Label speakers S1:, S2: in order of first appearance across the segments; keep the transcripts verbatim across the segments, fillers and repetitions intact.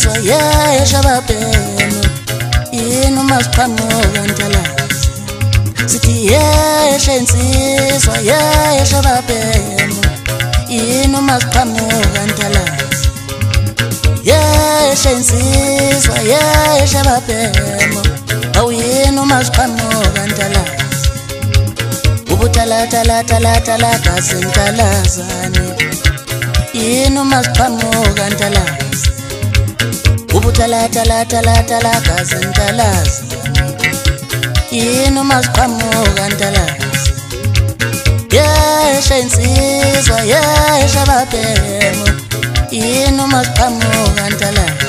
S1: insizwa yesha babhemu yini umasiqhamuka ntalazi sithi yesha insizwa yesha babhemu yini umasiqhamuka ntalazi yesha insizwa yesha babhemu awuyini umasiqhamuka ntalazi ubutala tala tala tala kasentalazane yini umasiqhamuka ntalazi ubutala tala tala tala kasentalazane yini umasiqhamuka ntalazi yesha insizwa yesha babhemu yini umasiqhamuka ntalazi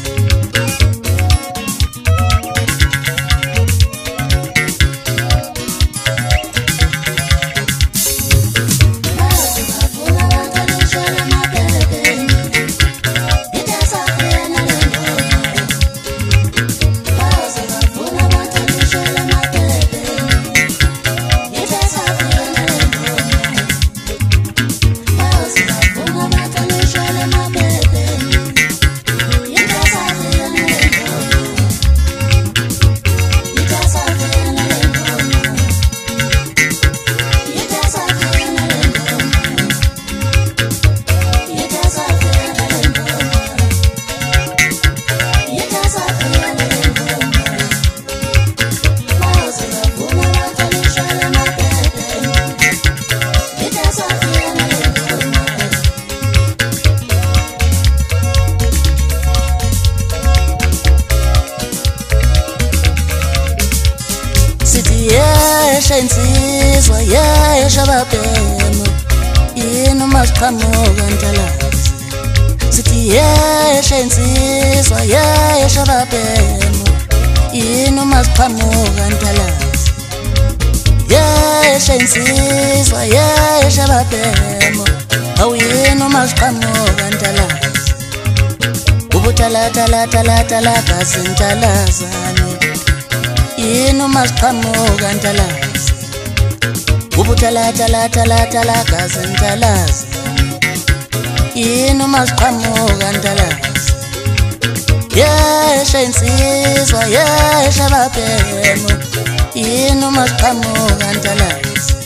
S1: yesha insizwa yesha babhemu yini umasiqhamuka ntalazi sithi yesha insizwa yesha babhemu yini umasiqhamuka ntalazi yesha insizwa yesha babhemu awuyini umasiqhamuka ntalazi ubutala tala tala tala kasentalazane yini umasiqhamuka ntalazi ubutala tala tala tala kasentalazane yini umasiqhamuka ntalazi yesha insizwa yesha babhemu yini umasiqhamuka ntalazi